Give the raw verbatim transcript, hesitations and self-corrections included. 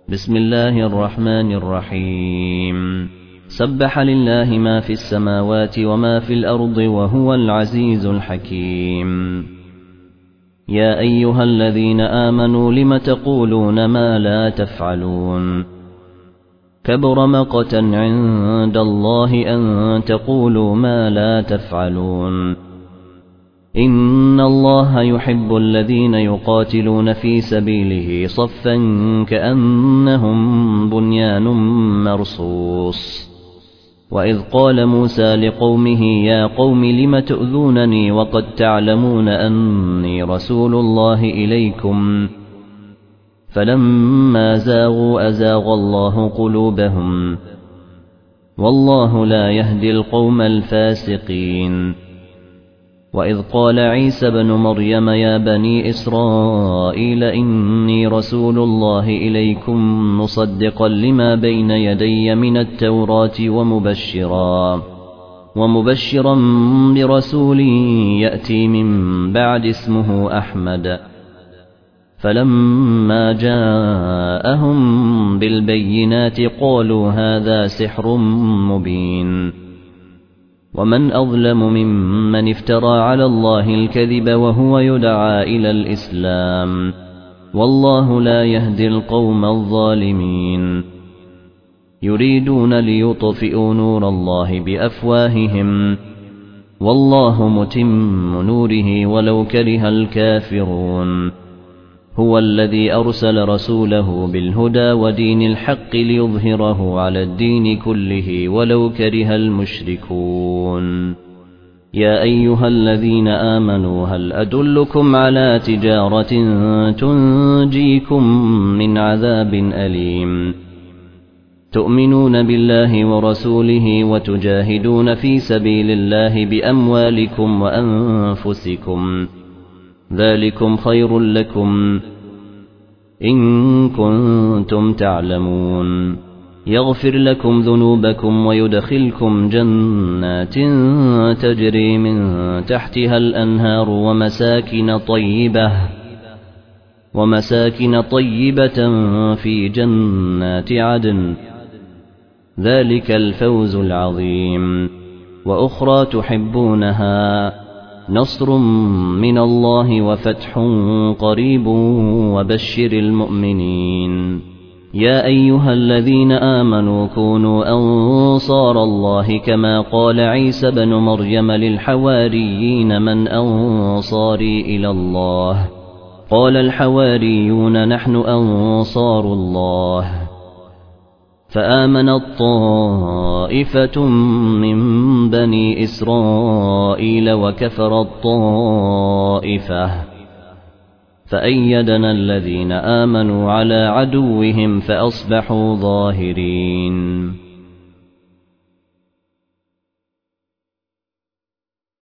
بسم الله الرحمن الرحيم سبح لله ما في السماوات وما في الأرض وهو العزيز الحكيم. يا أيها الذين آمنوا لم تقولون ما لا تفعلون كبر مقتا عند الله أن تقولوا ما لا تفعلون. إن الله يحب الذين يقاتلون في سبيله صفا كأنهم بنيان مرصوص. وإذ قال موسى لقومه يا قوم لم تؤذونني وقد تعلمون أني رسول الله إليكم فلما زاغوا أزاغ الله قلوبهم والله لا يهدي القوم الفاسقين. وإذ قال عيسى بن مريم يا بني إسرائيل إني رسول الله إليكم مصدقا لما بين يدي من التوراة ومبشرا ومبشرا برسول يأتي من بعد اسمه أحمد. فلما جاءهم بالبينات قالوا هذا سحر مبين. ومن أظلم ممن افترى على الله الكذب وهو يدعى إلى الإسلام والله لا يهدي القوم الظالمين. يريدون ليطفئوا نور الله بأفواههم والله متم نوره ولو كره الكافرون. هو الذي أرسل رسوله بالهدى ودين الحق ليظهره على الدين كله ولو كره المشركون. يا أيها الذين آمنوا هل أدلكم على تجارة تنجيكم من عذاب أليم تؤمنون بالله ورسوله وتجاهدون في سبيل الله بأموالكم وأنفسكم ذلكم خير لكم إن كنتم تعلمون. يغفر لكم ذنوبكم ويدخلكم جنات تجري من تحتها الأنهار ومساكن طيبة ومساكن طيبة في جنات عدن ذلك الفوز العظيم. وأخرى تحبونها نصر من الله وفتح قريب وبشر المؤمنين. يا أيها الذين آمنوا كونوا أنصار الله كما قال عيسى بن مريم للحواريين من أنصاري إلى الله قال الحواريون نحن أنصار الله. فآمنت طائفة من بني إسرائيل وكفرت طائفة فأيدنا الذين آمنوا على عدوهم فأصبحوا ظاهرين.